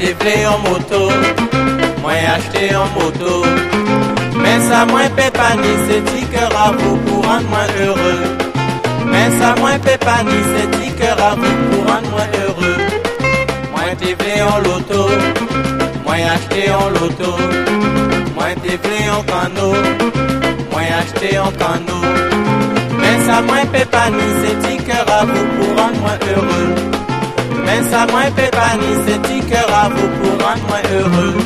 t'ai en moto, moi acheté en moto. Mais ça moins paie pas ni c'est dit cœur à vous pour rendre moi heureux. Mais ça moins paie pas ni c'est dit cœur à vous pour rendre moi heureux. Moi t'ai en loto, moi acheté en loto. Moi t'ai en canot, moi acheté en canot. Mais ça moins paie pas ni c'est dit cœur à vous pour rendre moi heureux. Mais ça moins paie pas ni c'est dit cœur à vous pour rendre moi heureux.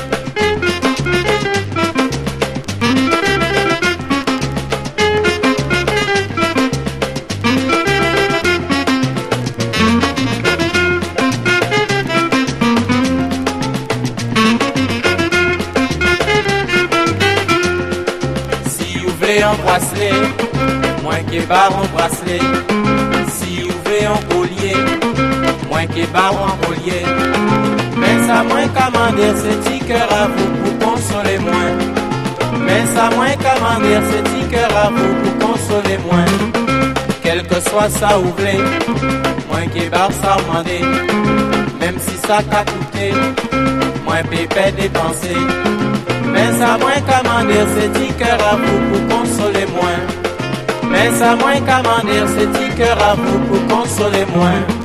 En bracelet, moins que barre en bracelet. Si ouvert en collier, moins que barre en collier. Mais ça moins commander ce petit cœur à vous pour consoler moins. Mais ça moins commander ce petit cœur à vous pour consoler moins. Quel que soit ça ouvré, moins que barre ça demander. Même si ça t'a coûté, moins pépé dépenser. Mais ça moins commander ce petit cœur à vous pour consoler moins. Mais ça moins commander ce petit cœur à vous pour consoler moins.